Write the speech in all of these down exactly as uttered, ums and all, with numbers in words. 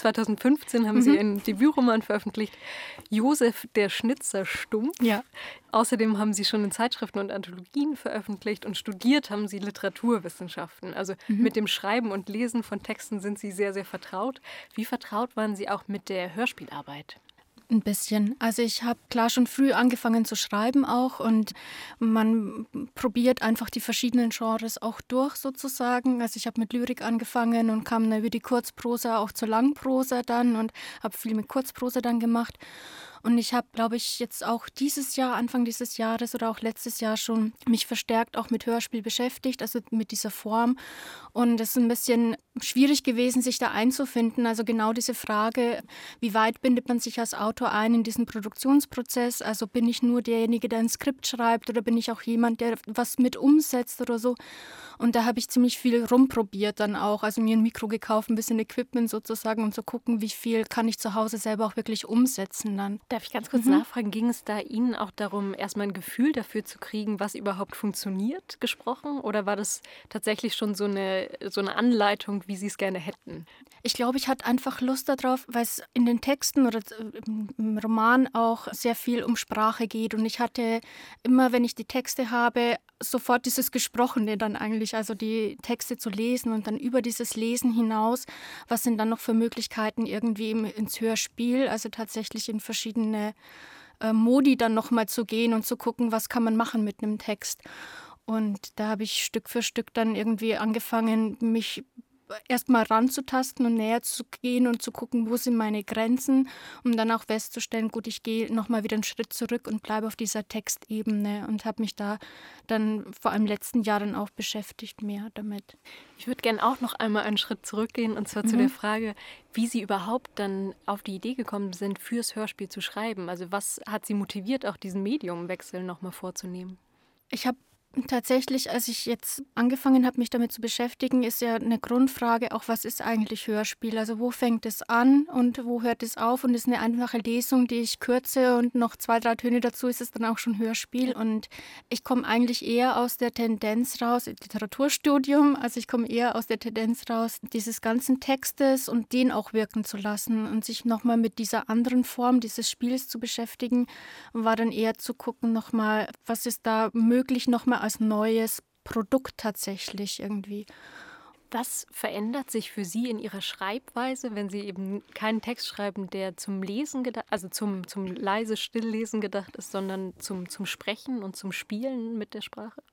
zweitausendfünfzehn haben Mhm. Sie einen Debütroman veröffentlicht, Josef der Schnitzer Stumpf. Ja. Außerdem haben Sie schon in Zeitschriften und Anthologien veröffentlicht und studiert haben Sie Literaturwissenschaften. Also Mhm. mit dem Schreiben und Lesen von Texten sind Sie sehr, sehr vertraut. Wie vertraut waren Sie auch mit der Hörspielarbeit? Ein bisschen. Also ich habe klar schon früh angefangen zu schreiben auch und man probiert einfach die verschiedenen Genres auch durch sozusagen. Also ich habe mit Lyrik angefangen und kam dann über die Kurzprosa auch zur Langprosa dann und habe viel mit Kurzprosa dann gemacht. Und ich habe, glaube ich, jetzt auch dieses Jahr, Anfang dieses Jahres oder auch letztes Jahr schon mich verstärkt auch mit Hörspiel beschäftigt, also mit dieser Form. Und es ist ein bisschen schwierig gewesen, sich da einzufinden. Also genau diese Frage, wie weit bindet man sich als Autor ein in diesen Produktionsprozess? Also bin ich nur derjenige, der ein Skript schreibt oder bin ich auch jemand, der was mit umsetzt oder so? Und da habe ich ziemlich viel rumprobiert dann auch. Also mir ein Mikro gekauft, ein bisschen Equipment sozusagen und zu gucken, wie viel kann ich zu Hause selber auch wirklich umsetzen dann. Darf ich ganz kurz Mhm. nachfragen, ging es da Ihnen auch darum, erstmal ein Gefühl dafür zu kriegen, was überhaupt funktioniert, gesprochen? Oder war das tatsächlich schon so eine, so eine Anleitung, wie Sie es gerne hätten? Ich glaube, ich hatte einfach Lust darauf, weil es in den Texten oder im im Roman auch sehr viel um Sprache geht. Und ich hatte immer, wenn ich die Texte habe, sofort dieses Gesprochene dann eigentlich, also die Texte zu lesen und dann über dieses Lesen hinaus, was sind dann noch für Möglichkeiten irgendwie im, ins Hörspiel, also tatsächlich in verschiedene äh, Modi dann nochmal zu gehen und zu gucken, was kann man machen mit einem Text. Und da habe ich Stück für Stück dann irgendwie angefangen, mich erstmal ranzutasten und näher zu gehen und zu gucken, wo sind meine Grenzen, um dann auch festzustellen, gut, ich gehe nochmal wieder einen Schritt zurück und bleibe auf dieser Textebene und habe mich da dann vor allem letzten Jahr dann auch beschäftigt mehr damit. Ich würde gerne auch noch einmal einen Schritt zurückgehen und zwar zu Mhm. der Frage, wie Sie überhaupt dann auf die Idee gekommen sind, fürs Hörspiel zu schreiben. Also was hat Sie motiviert, auch diesen Mediumwechsel nochmal vorzunehmen? Ich habe tatsächlich, als ich jetzt angefangen habe, mich damit zu beschäftigen, ist ja eine Grundfrage auch, was ist eigentlich Hörspiel? Also wo fängt es an und wo hört es auf? Und es ist eine einfache Lesung, die ich kürze und noch zwei, drei Töne dazu ist es dann auch schon Hörspiel. Und ich komme eigentlich eher aus der Tendenz raus, Literaturstudium, also ich komme eher aus der Tendenz raus, dieses ganzen Textes und den auch wirken zu lassen und sich nochmal mit dieser anderen Form dieses Spiels zu beschäftigen, war dann eher zu gucken nochmal, was ist da möglich nochmal als neues Produkt tatsächlich irgendwie. Was verändert sich für Sie in Ihrer Schreibweise, wenn Sie eben keinen Text schreiben, der zum Lesen gedacht, also zum, zum leise Stilllesen gedacht ist, sondern zum, zum Sprechen und zum Spielen mit der Sprache?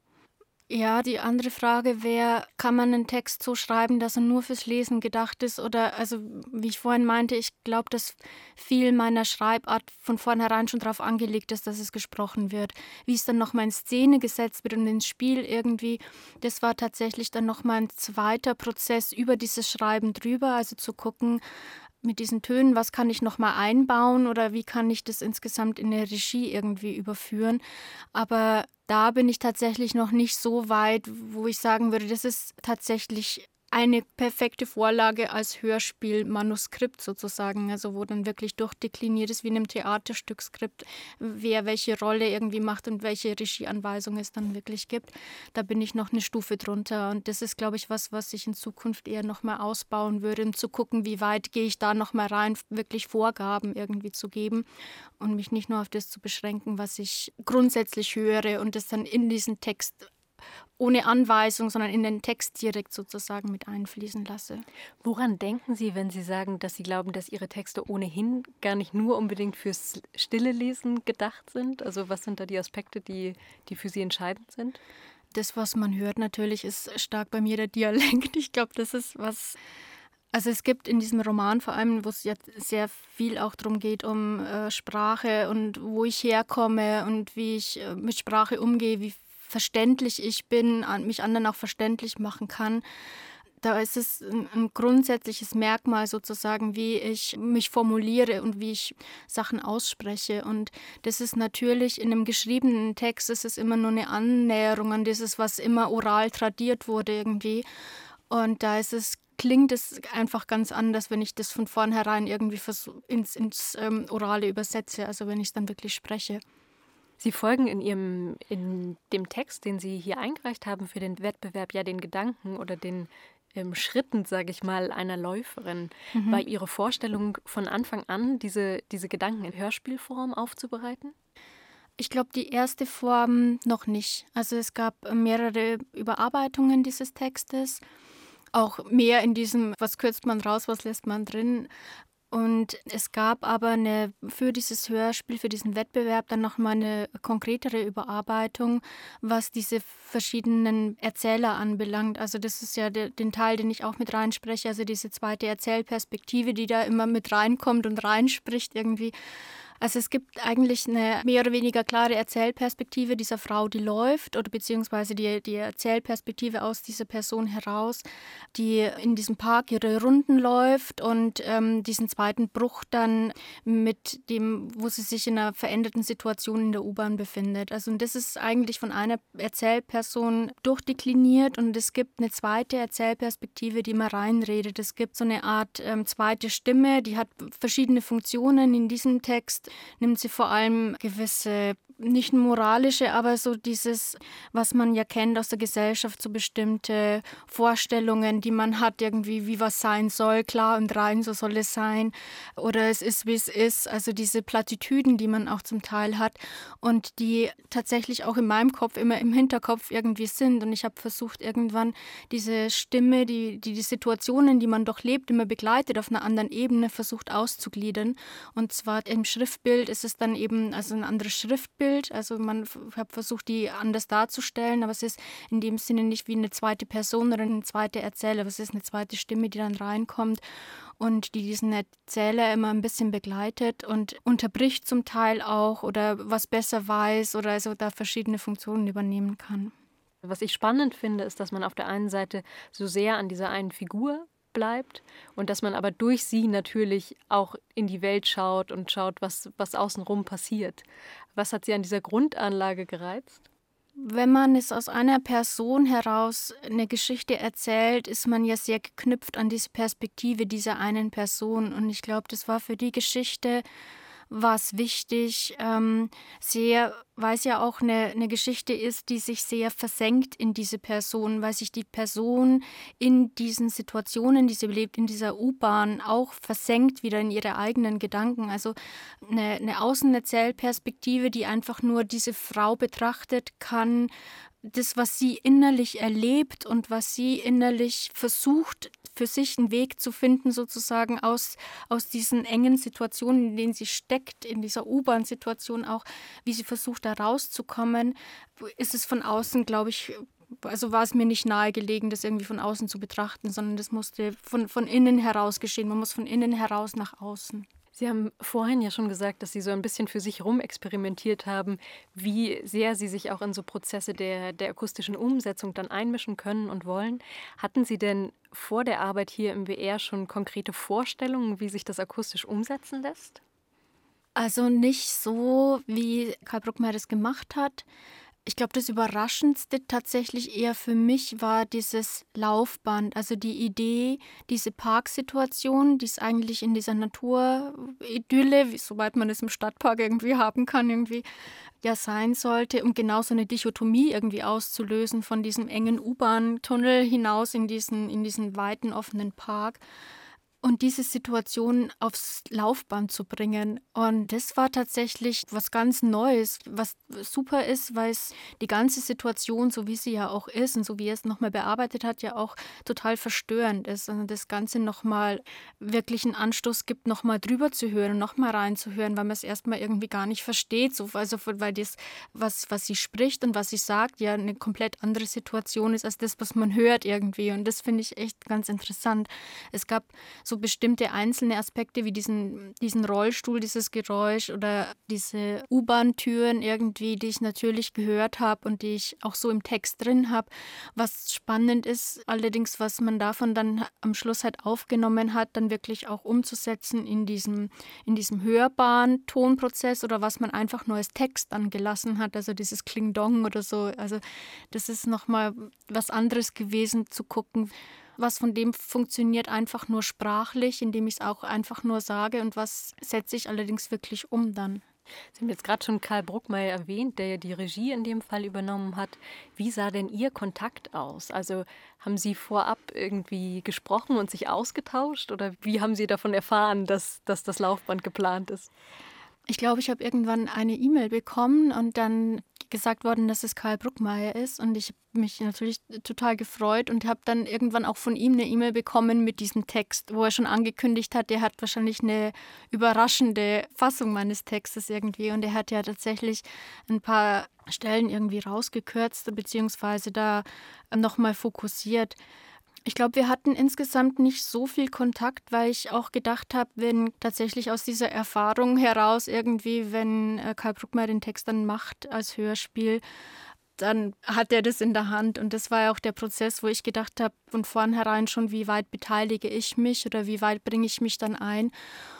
Ja, die andere Frage wäre, kann man einen Text so schreiben, dass er nur fürs Lesen gedacht ist? Oder, also wie ich vorhin meinte, ich glaube, dass viel meiner Schreibart von vornherein schon darauf angelegt ist, dass es gesprochen wird. Wie es dann nochmal in Szene gesetzt wird und ins Spiel irgendwie, das war tatsächlich dann nochmal ein zweiter Prozess über dieses Schreiben drüber, also zu gucken, mit diesen Tönen, was kann ich nochmal einbauen oder wie kann ich das insgesamt in der Regie irgendwie überführen. Aber da bin ich tatsächlich noch nicht so weit, wo ich sagen würde, das ist tatsächlich eine perfekte Vorlage als Hörspielmanuskript sozusagen, also wo dann wirklich durchdekliniert ist wie in einem Theaterstückskript, wer welche Rolle irgendwie macht und welche Regieanweisung es dann wirklich gibt. Da bin ich noch eine Stufe drunter und das ist, glaube ich, was, was ich in Zukunft eher nochmal ausbauen würde, um zu gucken, wie weit gehe ich da nochmal rein, wirklich Vorgaben irgendwie zu geben und mich nicht nur auf das zu beschränken, was ich grundsätzlich höre und das dann in diesen Text ohne Anweisung, sondern in den Text direkt sozusagen mit einfließen lasse. Woran denken Sie, wenn Sie sagen, dass Sie glauben, dass Ihre Texte ohnehin gar nicht nur unbedingt fürs stille Lesen gedacht sind? Also was sind da die Aspekte, die, die für Sie entscheidend sind? Das, was man hört natürlich, ist stark bei mir der Dialekt. Ich glaube, das ist was... Also es gibt in diesem Roman vor allem, wo es jetzt sehr viel auch darum geht, um äh, Sprache und wo ich herkomme und wie ich äh, mit Sprache umgehe, wie verständlich ich bin, an, mich anderen auch verständlich machen kann. Da ist es ein, ein grundsätzliches Merkmal sozusagen, wie ich mich formuliere und wie ich Sachen ausspreche. Und das ist natürlich in einem geschriebenen Text, ist es immer nur eine Annäherung an dieses, was immer oral tradiert wurde irgendwie. Und da ist es, klingt es einfach ganz anders, wenn ich das von vornherein irgendwie versuch, ins, ins ähm, Orale übersetze, also wenn ich es dann wirklich spreche. Sie folgen in Ihrem, in dem Text, den Sie hier eingereicht haben für den Wettbewerb, ja den Gedanken oder den ähm, Schritten, sage ich mal, einer Läuferin. Mhm. War Ihre Vorstellung von Anfang an, diese, diese Gedanken in Hörspielform aufzubereiten? Ich glaube, die erste Form noch nicht. Also es gab mehrere Überarbeitungen dieses Textes, auch mehr in diesem, was kürzt man raus, was lässt man drin. Und es gab aber eine, für dieses Hörspiel, für diesen Wettbewerb dann nochmal eine konkretere Überarbeitung, was diese verschiedenen Erzähler anbelangt. Also das ist ja der, den Teil, den ich auch mit reinspreche, also diese zweite Erzählperspektive, die da immer mit reinkommt und reinspricht irgendwie. Also es gibt eigentlich eine mehr oder weniger klare Erzählperspektive dieser Frau, die läuft, oder beziehungsweise die, die Erzählperspektive aus dieser Person heraus, die in diesem Park ihre Runden läuft und ähm, diesen zweiten Bruch dann mit dem, wo sie sich in einer veränderten Situation in der U-Bahn befindet. Also und das ist eigentlich von einer Erzählperson durchdekliniert und es gibt eine zweite Erzählperspektive, die immer reinredet. Es gibt so eine Art ähm, zweite Stimme, die hat verschiedene Funktionen in diesem Text. Nimmt sie vor allem gewisse, nicht moralische, aber so dieses, was man ja kennt aus der Gesellschaft, so bestimmte Vorstellungen, die man hat, irgendwie, wie was sein soll, klar und rein, so soll es sein. Oder es ist, wie es ist. Also diese Plattitüden, die man auch zum Teil hat und die tatsächlich auch in meinem Kopf immer im Hinterkopf irgendwie sind. Und ich habe versucht, irgendwann diese Stimme, die, die die Situationen, die man durchlebt, immer begleitet, auf einer anderen Ebene versucht auszugliedern. Und zwar im Schriftbild ist es dann eben also ein anderes Schriftbild. Also man hat versucht, die anders darzustellen, aber es ist in dem Sinne nicht wie eine zweite Person oder eine zweite Erzähler, aber es ist eine zweite Stimme, die dann reinkommt und die diesen Erzähler immer ein bisschen begleitet und unterbricht zum Teil auch oder was besser weiß oder also da verschiedene Funktionen übernehmen kann. Was ich spannend finde, ist, dass man auf der einen Seite so sehr an dieser einen Figur bleibt und dass man aber durch sie natürlich auch in die Welt schaut und schaut, was, was außenrum passiert. Was hat Sie an dieser Grundanlage gereizt? Wenn man es aus einer Person heraus eine Geschichte erzählt, ist man ja sehr geknüpft an diese Perspektive dieser einen Person. Und ich glaube, das war für die Geschichte war es wichtig, ähm, sehr, weil es ja auch eine, eine Geschichte ist, die sich sehr versenkt in diese Person, weil sich die Person in diesen Situationen, die sie lebt, in dieser U-Bahn auch versenkt wieder in ihre eigenen Gedanken. Also eine, eine Außenerzählperspektive, die einfach nur diese Frau betrachtet, kann das, was sie innerlich erlebt und was sie innerlich versucht, für sich einen Weg zu finden, sozusagen aus, aus diesen engen Situationen, in denen sie steckt, in dieser U-Bahn-Situation auch, wie sie versucht, da rauszukommen, ist es von außen, glaube ich, also war es mir nicht nahegelegen, das irgendwie von außen zu betrachten, sondern das musste von, von innen heraus geschehen. Man muss von innen heraus nach außen. Sie haben vorhin ja schon gesagt, dass Sie so ein bisschen für sich rumexperimentiert haben, wie sehr Sie sich auch in so Prozesse der, der akustischen Umsetzung dann einmischen können und wollen. Hatten Sie denn vor der Arbeit hier im W R schon konkrete Vorstellungen, wie sich das akustisch umsetzen lässt? Also nicht so, wie Karl Bruckmeier das gemacht hat. Ich glaube, das Überraschendste tatsächlich eher für mich war dieses Laufband, also die Idee, diese Parksituation, die es eigentlich in dieser Naturidylle, wie- soweit man es im Stadtpark irgendwie haben kann, irgendwie ja sein sollte, um genau so eine Dichotomie irgendwie auszulösen von diesem engen U-Bahn-Tunnel hinaus in diesen, in diesen weiten, offenen Park. Und diese Situation aufs Laufband zu bringen. Und das war tatsächlich was ganz Neues, was super ist, weil es die ganze Situation, so wie sie ja auch ist und so wie er es nochmal bearbeitet hat, ja auch total verstörend ist. Und das Ganze nochmal wirklich einen Anstoß gibt, nochmal drüber zu hören und nochmal reinzuhören, weil man es erstmal irgendwie gar nicht versteht. So, also weil das, was, was sie spricht und was sie sagt, ja eine komplett andere Situation ist als das, was man hört irgendwie. Und das finde ich echt ganz interessant. Es gab so bestimmte einzelne Aspekte wie diesen, diesen Rollstuhl, dieses Geräusch oder diese U-Bahn-Türen irgendwie, die ich natürlich gehört habe und die ich auch so im Text drin habe. Was spannend ist, allerdings, was man davon dann am Schluss halt aufgenommen hat, dann wirklich auch umzusetzen in diesem, in diesem hörbaren Tonprozess oder was man einfach nur als Text dann gelassen hat, also dieses Kling-Dong oder so. Also das ist nochmal was anderes gewesen, zu gucken, was von dem funktioniert einfach nur sprachlich, indem ich es auch einfach nur sage und was setze ich allerdings wirklich um dann. Sie haben jetzt gerade schon Karl Bruckmeier erwähnt, der ja die Regie in dem Fall übernommen hat. Wie sah denn Ihr Kontakt aus? Also haben Sie vorab irgendwie gesprochen und sich ausgetauscht oder wie haben Sie davon erfahren, dass, dass das Laufband geplant ist? Ich glaube, ich habe irgendwann eine E-Mail bekommen und dann gesagt worden, dass es Karl Bruckmeier ist. Und ich habe mich natürlich total gefreut und habe dann irgendwann auch von ihm eine E-Mail bekommen mit diesem Text, wo er schon angekündigt hat, er hat wahrscheinlich eine überraschende Fassung meines Textes irgendwie. Und er hat ja tatsächlich ein paar Stellen irgendwie rausgekürzt, beziehungsweise da nochmal fokussiert. Ich glaube, wir hatten insgesamt nicht so viel Kontakt, weil ich auch gedacht habe, wenn tatsächlich aus dieser Erfahrung heraus irgendwie, wenn äh, Karl Bruckmeier den Text dann macht als Hörspiel, dann hat er das in der Hand. Und das war ja auch der Prozess, wo ich gedacht habe, von vornherein schon, wie weit beteilige ich mich oder wie weit bringe ich mich dann ein.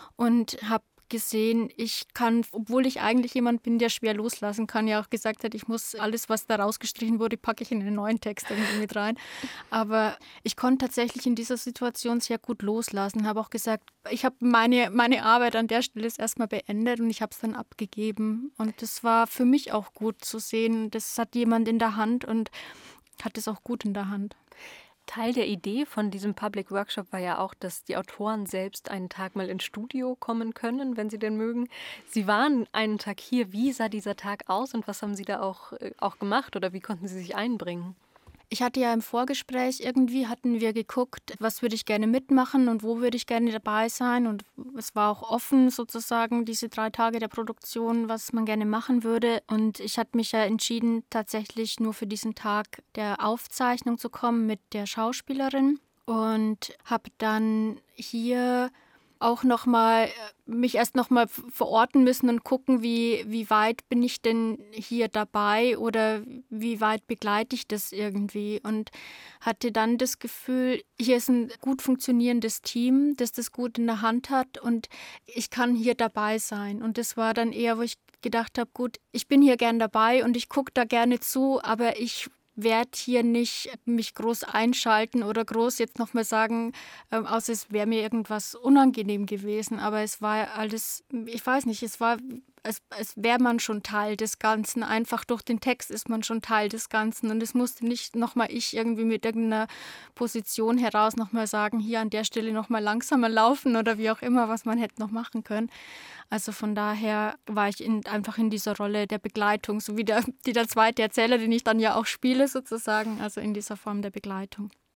Und habe gesehen, ich kann, obwohl ich eigentlich jemand bin, der schwer loslassen kann, ja auch gesagt hat, ich muss alles, was da rausgestrichen wurde, packe ich in einen neuen Text irgendwie mit rein. Aber ich konnte tatsächlich in dieser Situation sehr gut loslassen, habe auch gesagt, ich habe meine, meine Arbeit an der Stelle ist erstmal beendet und ich habe es dann abgegeben. Und das war für mich auch gut zu sehen, das hat jemand in der Hand und hat es auch gut in der Hand. Teil der Idee von diesem Public Workshop war ja auch, dass die Autoren selbst einen Tag mal ins Studio kommen können, wenn sie denn mögen. Sie waren einen Tag hier. Wie sah dieser Tag aus und was haben Sie da auch, äh, auch gemacht oder wie konnten Sie sich einbringen? Ich hatte ja im Vorgespräch, irgendwie hatten wir geguckt, was würde ich gerne mitmachen und wo würde ich gerne dabei sein. Und es war auch offen sozusagen, diese drei Tage der Produktion, was man gerne machen würde. Und ich hatte mich ja entschieden, tatsächlich nur für diesen Tag der Aufzeichnung zu kommen mit der Schauspielerin. Und habe dann hier auch noch mal mich erst noch mal verorten müssen und gucken, wie, wie weit bin ich denn hier dabei oder wie weit begleite ich das irgendwie. Und hatte dann das Gefühl, hier ist ein gut funktionierendes Team, das das gut in der Hand hat und ich kann hier dabei sein. Und das war dann eher, wo ich gedacht habe, gut, ich bin hier gern dabei und ich gucke da gerne zu, aber ich werde hier nicht mich groß einschalten oder groß jetzt nochmal sagen, ähm, außer es wäre mir irgendwas unangenehm gewesen. Aber es war alles, ich weiß nicht, es war, als, als wäre man schon Teil des Ganzen. Einfach durch den Text ist man schon Teil des Ganzen. Und es musste nicht nochmal ich irgendwie mit irgendeiner Position heraus nochmal sagen, hier an der Stelle nochmal langsamer laufen oder wie auch immer, was man hätte noch machen können. Also von daher war ich in, einfach in dieser Rolle der Begleitung, so wie der, die der zweite Erzähler, den ich dann ja auch spiele sozusagen, also in dieser Form der Begleitung.